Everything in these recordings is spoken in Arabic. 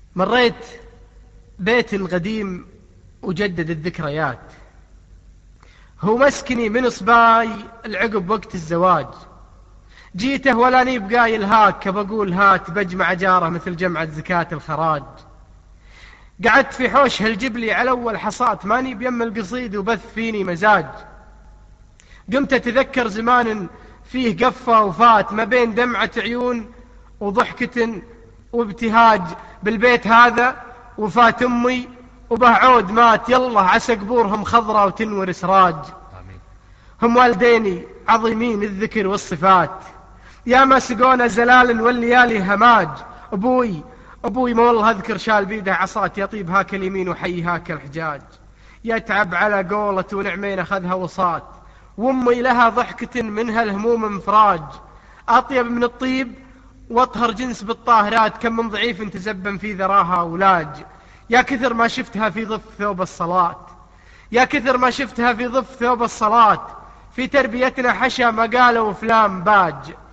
مريت بيت القديم وجدد الذكريات، هو مسكني من صباي العقب وقت الزواج. جيته ولاني بقايل هاك بقول هات بجمع جاره مثل جمعة زكاة الخراج. قعدت في حوش هالجبلي على أول حصات ماني بيم القصيد وبث فيني مزاج. قمت أتذكر زمان فيه قفة وفات ما بين دمعة عيون وضحكة وابتهاج. بالبيت هذا وفات أمي وبه عود مات، يلا عسى قبورهم خضرة وتنور سراج. هم والديني عظيمين الذكر والصفات، يا ما سقونا زلال والليالي هماج. أبوي ما والله أذكر شال بيده عصات، يطيب هاك اليمين وحي هاك الحجاج. يتعب على قولة ونعمين أخذها وصات، وأمي لها ضحكة منها الهموم انفراج. أطيب من الطيب واطهر جنس بالطاهرات، كم من ضعيف تزبن في ذراها ولاج. يا كثر ما شفتها في ضف ثوب الصلاة، يا كثر ما شفتها في ضف ثوب الصلاة. في تربيتنا حشا مقالة وفلام باج.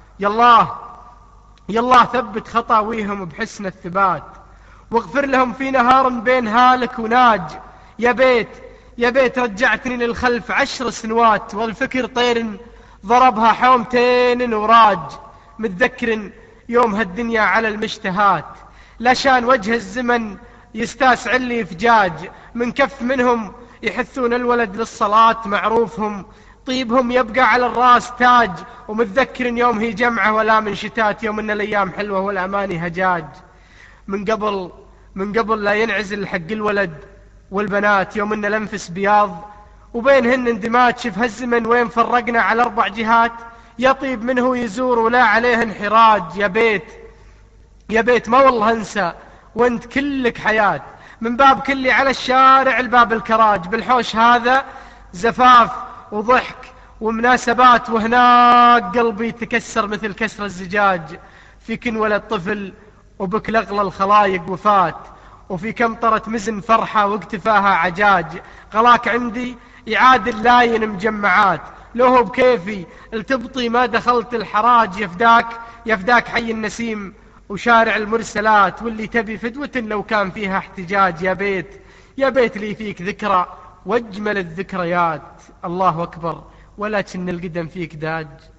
يالله ثبت خطاويهم بحسن الثبات، واغفر لهم في نهار بين هالك وناج. يا بيت رجعتني للخلف 10 سنوات، والفكر طير ضربها حومتين وراج. متذكر يوم هالدنيا على المشتهات، لشان وجه الزمن يستاسع اللي فجاج. من كف منهم يحثون الولد للصلاة، معروفهم طيبهم يبقى على الراس تاج. ومتذكر يوم هي جمعة ولا من شتات، يوم ان الايام حلوة والاماني هجاج. من قبل لا ينعزل حق الولد والبنات، يوم ان الانفس بياض وبينهن اندماج. شف هالزمن وين فرقنا على 4 جهات، يطيب منه يزور ولا عليه انحراج. يا بيت ما والله انسى وانت كلك حياة، من باب كلي على الشارع الباب الكراج. بالحوش هذا زفاف وضحك ومناسبات، وهناك قلبي تكسر مثل كسر الزجاج. في كن ولد طفل وبك لغلى الخلايق وفات، وفي كم طرت مزن فرحة واقتفاها عجاج. غلاك عندي يعادل لاين مجمعات، لو بكيفي التبطي ما دخلت الحراج. يفداك حي النسيم وشارع المرسلات، واللي تبي فدوة لو كان فيها احتجاج. يا بيت لي فيك ذكرى واجمل الذكريات. الله أكبر ولكن القدم فيك داج.